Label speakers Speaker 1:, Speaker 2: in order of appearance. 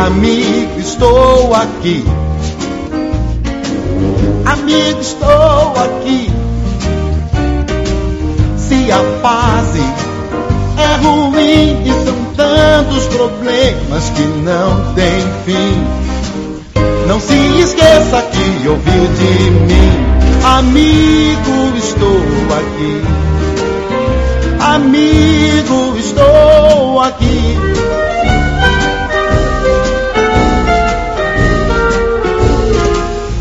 Speaker 1: amigo, estou aqui. Amigo, estou aqui. Se a fase é ruim e são tantos problemas que não tem fim, não se esqueça que ouviu de mim. Amigo, estou aqui. Amigo, estou aqui.